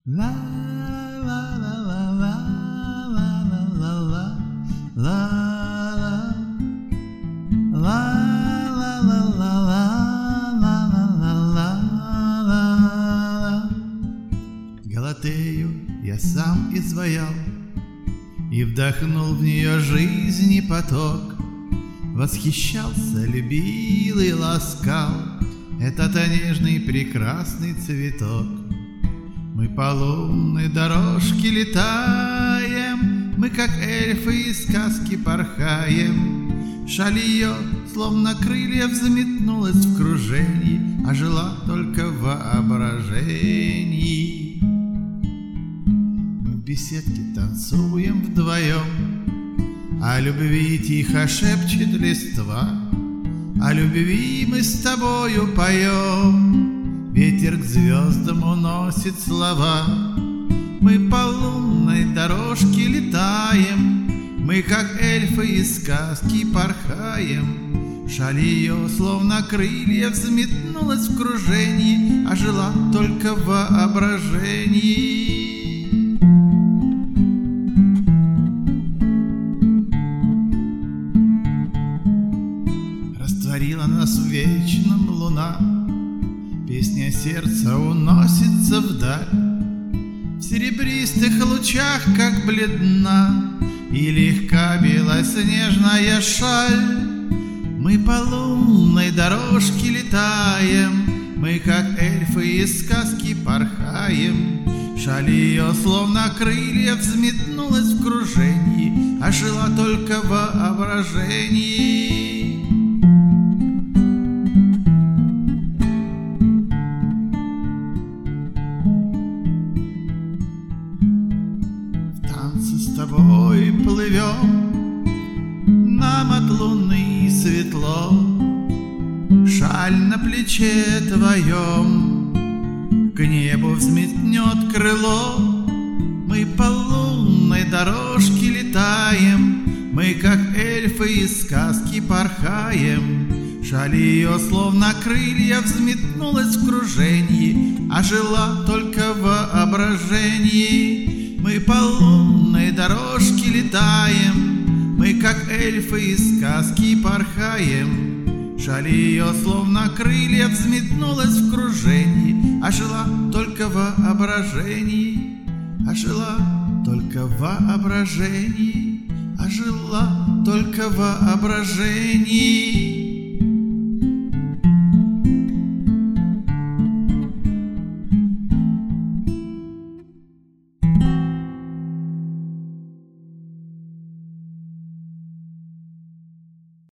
La la la la la la la la la la la la la la la. Галатею я сам изваял и вдохнул в нее жизни поток. Восхищался, любил и ласкал этот нежный прекрасный цветок. Мы по лунной дорожке летаем, мы как эльфы из сказки порхаем. Шаль ее, словно крылья, взметнулась в кружении, а жила только в воображении. Мы в беседке танцуем вдвоем, о любви тихо шепчет листва, о любви мы с тобою поем. Ветер к звездам уносит слова. Мы по лунной дорожке летаем, мы как эльфы из сказки порхаем. Шаль ее, словно крылья, взметнулась в кружении, а жила только в воображении. Растворила нас в вечном луна, песня сердца уносится вдаль. В серебристых лучах, как бледна и легка белоснежная шаль. Мы по лунной дорожке летаем, мы как эльфы из сказки порхаем. Шаль ее, словно крылья, взметнулась в кружении, а жила только в воображении. С тобой плывем, нам от луны светло. Шаль на плече твоем к небу взметнет крыло. Мы по лунной дорожке летаем, мы как эльфы из сказки порхаем. Шаль ее, словно крылья, взметнулась в кружении, а жила только в воображении. Мы по лунной дорожке летаем, мы как эльфы из сказки порхаем. Шаль ее, словно крылья, взметнулась в кружении, а жила только в воображении, а жила только в воображении, а жила только в воображении.